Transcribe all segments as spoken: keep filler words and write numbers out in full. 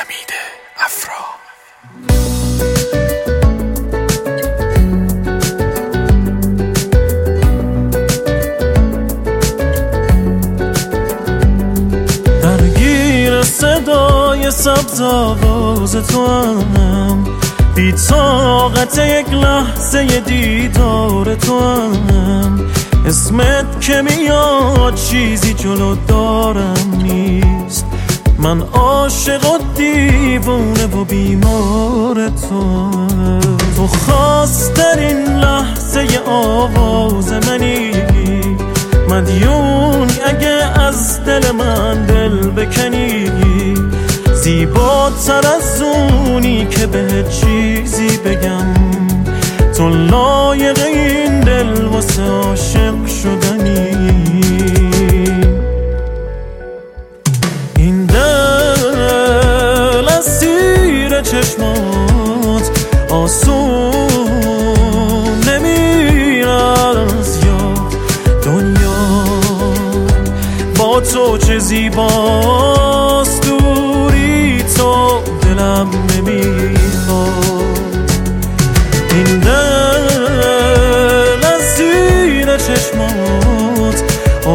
حمید افرا. درگیر صدای سبز آواز تو هم، بی طاقت یک لحظه دیدار تو هم، اسمت که میاد چیزی جلو دارم نیست. من عاشق و دیوونه و بیمار تو. تو خواسترین لحظه آواز منی، مدیون اگه از دل من دل بکنی، زیباتر از اونی که به چیزی بگم. تو لایق این دل واسه عاشق شدنی. این دل از زیر چشمات آسون نمیره از یاد. دنیا با تو چه زیباست، دوری تو دلم نمیخواد. این دل از زیر چشمات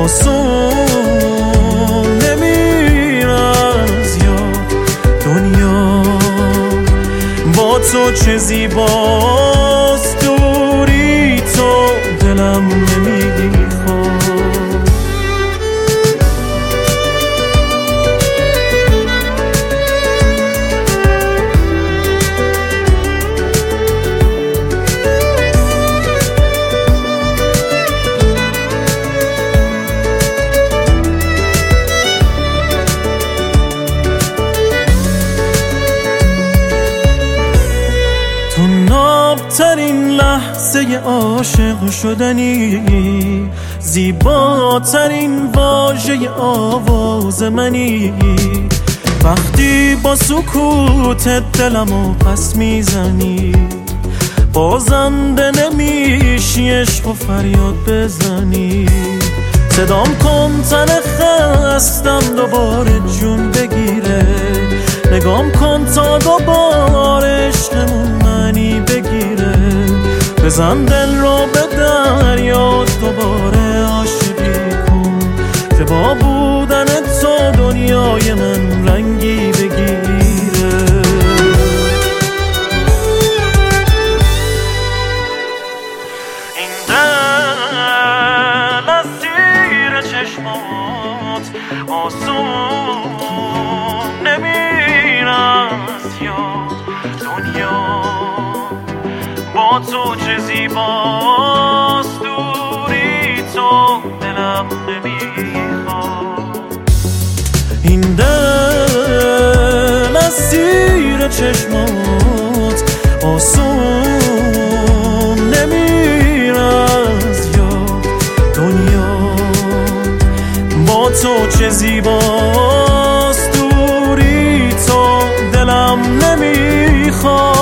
آسون نمیره از یاد. دنیا با تو چه زیباست، دوری تو دلم نمیخواد. تو نابترین لحظه عاشق شدنی، زیباترین واژه آواز منی. وقتی با سکوتت دلمو پس میزنی، بازنده نمیشی عشق و فریاد بزنی. صدام کن تن خستم دوباره جون بگیره، نگام کن تا دوباره عشقمون منی بگیره. بزن دل رو به دریا دوباره عاشقی کن، که با بودن تو دنیای من رنگی بگیره. این دل از زیر چشمات آسون نمیره از یاد. دنیا با تو چه زیباست، دوری تو دلم نمیخواد. این دل از زیر چشمات آسون نمیره از یاد. دنیا با تو چه زیباست، دوری تو دلم نمیخواد.